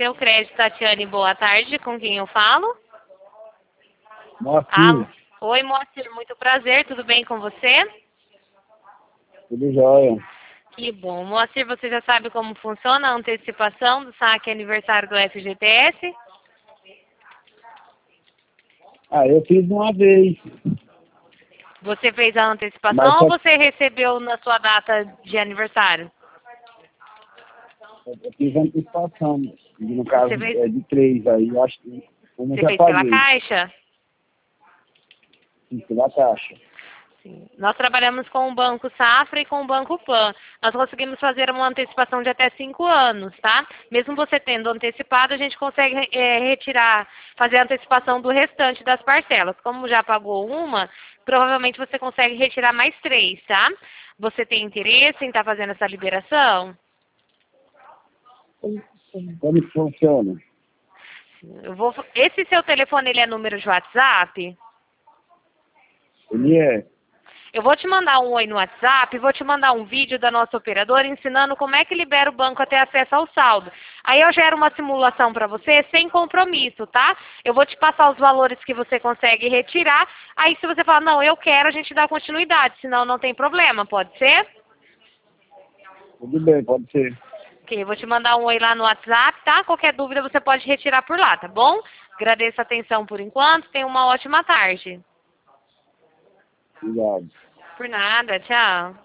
Seu Crédito, Tatiane, boa tarde. Com quem eu falo? Moacir, Oi, Moacir, muito prazer. Tudo bem com você? tudo jóia. Que bom. Moacir, você já sabe como funciona a antecipação do saque aniversário do FGTS? Ah, eu fiz uma vez, Você fez a antecipação mas ou só você recebeu na sua data de aniversário? eu fiz antecipação, no caso Você fez, é de 3, aí eu acho que como eu você já fez pela paguei, Caixa? fiz pela taxa. Sim. Nós trabalhamos com o Banco Safra e com o Banco Pan. Nós conseguimos fazer uma antecipação de até 5 anos, tá? Mesmo você tendo antecipado, a gente consegue retirar, fazer a antecipação do restante das parcelas. Como já pagou uma, provavelmente você consegue retirar mais 3, tá? Você tem interesse em estar fazendo essa liberação? Como que funciona? Esse seu telefone, ele é número de WhatsApp? Ele é, Eu vou te mandar um oi no WhatsApp, vou te mandar um vídeo da nossa operadora ensinando como é que libera o banco a ter acesso ao saldo. Aí eu gero uma simulação para você sem compromisso, tá? Eu vou te passar os valores que você consegue retirar. Aí se você falar, não, eu quero, a gente dá continuidade, senão não tem problema, pode ser? tudo bem, pode ser. Ok, eu vou te mandar um oi lá no WhatsApp, tá? Qualquer dúvida você pode retirar por lá, tá bom? Agradeço a atenção por enquanto, tenha uma ótima tarde. Obrigado. Por nada, tchau.